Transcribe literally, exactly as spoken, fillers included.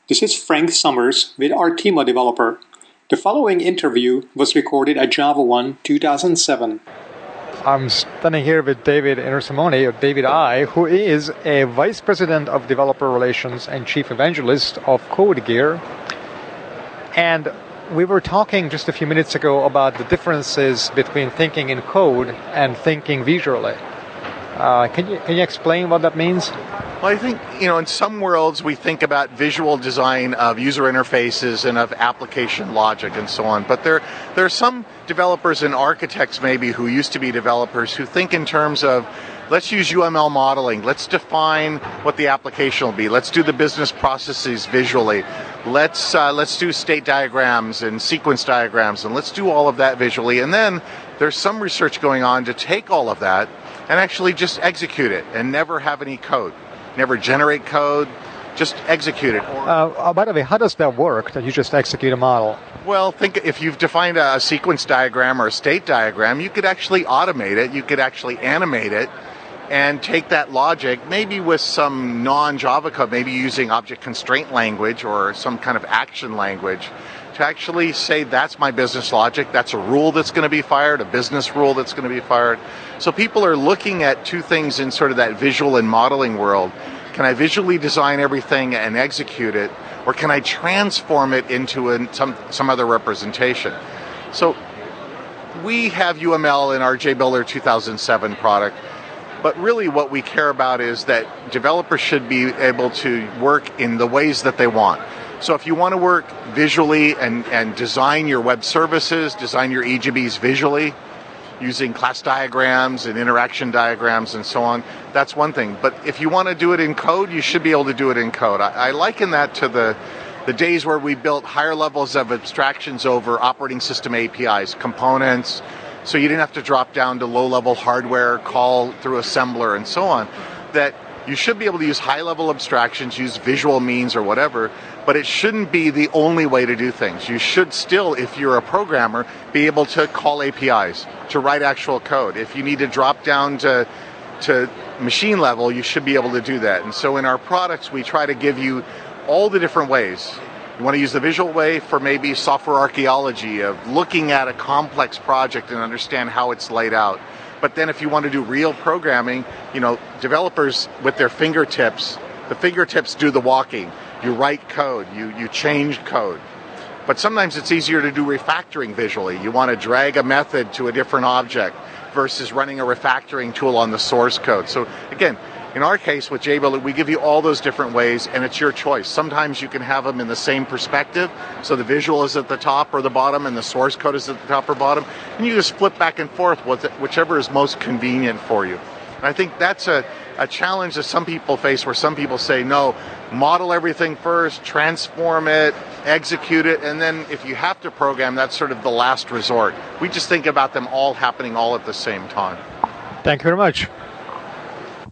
This is Frank Summers with Artima Developer. The following interview was recorded at JavaOne two thousand seven. I'm standing here with David Intersimone, or David I, who is a Vice President of Developer Relations and Chief Evangelist of CodeGear. And we were talking just a few minutes ago about the differences between thinking in code and thinking visually. Uh, can you can you explain what that means? Well, I think, you know, in some worlds we think about visual design of user interfaces and of application logic and so on. But there, there are some developers and architects maybe who used to be developers who think in terms of, let's use U M L modeling. Let's define what the application will be. Let's do the business processes visually. Let's uh, let's do state diagrams and sequence diagrams, and let's do all of that visually. And then there's some research going on to take all of that and actually just execute it and never have any code. Never generate code, just execute it. Uh, uh, by the way, how does that work, that you just execute a model? Well, think if you've defined a sequence diagram or a state diagram, you could actually automate it, you could actually animate it, and take that logic, maybe with some non-Java code, maybe using object constraint language or some kind of action language, to actually say that's my business logic, that's a rule that's going to be fired, a business rule that's going to be fired. So people are looking at two things in sort of that visual and modeling world. Can I visually design everything and execute it, or can I transform it into a, some, some other representation? So we have U M L in our JBuilder two thousand seven product, but really what we care about is that developers should be able to work in the ways that they want. So if you want to work visually and, and design your web services, design your E J Bs visually, using class diagrams and interaction diagrams and so on, that's one thing. But if you want to do it in code, you should be able to do it in code. I, I liken that to the, the days where we built higher levels of abstractions over operating system A P Is, components, so you didn't have to drop down to low-level hardware, call through assembler, and so on. That you should be able to use high-level abstractions, use visual means or whatever, but it shouldn't be the only way to do things. You should still, if you're a programmer, be able to call A P Is, to write actual code. If you need to drop down to, to machine level, you should be able to do that. And so in our products, we try to give you all the different ways. You want to use the visual way for maybe software archaeology, of looking at a complex project and understand how it's laid out. But then if you want to do real programming, you know, developers with their fingertips, the fingertips do the walking. You write code, you, you change code. But sometimes it's easier to do refactoring visually. You want to drag a method to a different object versus running a refactoring tool on the source code. So again, in our case with JBuilder, we give you all those different ways, and it's your choice. Sometimes you can have them in the same perspective, so the visual is at the top or the bottom, and the source code is at the top or bottom, and you just flip back and forth with it, whichever is most convenient for you. And I think that's a, a challenge that some people face, where some people say, no, model everything first, transform it, execute it, and then if you have to program, that's sort of the last resort. We just think about them all happening all at the same time. Thank you very much.